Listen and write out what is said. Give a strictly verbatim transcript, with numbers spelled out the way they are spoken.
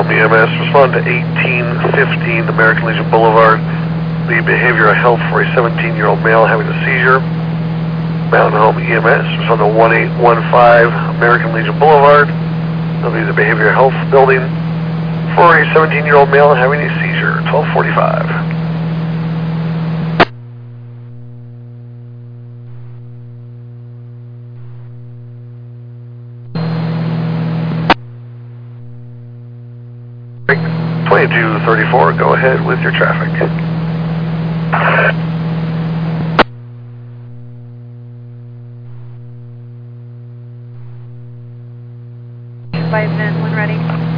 E M S, respond to eighteen fifteen American Legion Boulevard. The behavioral health for a seventeen-year-old male having a seizure. Mountain Home E M S, respond to one eight one five American Legion Boulevard. That'll be the behavioral health building for a seventeen-year-old male having a seizure, twelve forty-five. twenty-two thirty-four, go ahead with your traffic. Five men, when ready.